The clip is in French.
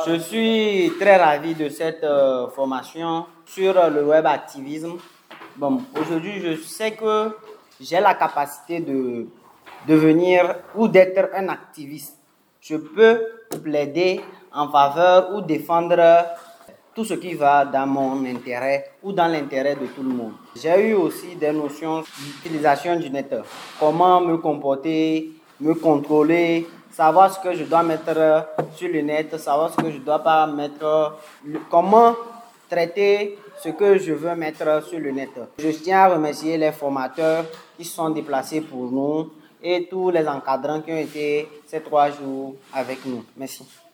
Je suis très ravi de cette formation sur le web activisme. Bon, aujourd'hui, je sais que j'ai la capacité de devenir ou d'être un activiste. Je peux plaider en faveur ou défendre tout ce qui va dans mon intérêt ou dans l'intérêt de tout le monde. J'ai eu aussi des notions d'utilisation du net. Comment me comporter, me contrôler, savoir ce que je dois mettre sur le net, savoir ce que je ne dois pas mettre, comment traiter ce que je veux mettre sur le net. Je tiens à remercier les formateurs qui sont déplacés pour nous et tous les encadrants qui ont été ces 3 jours avec nous. Merci.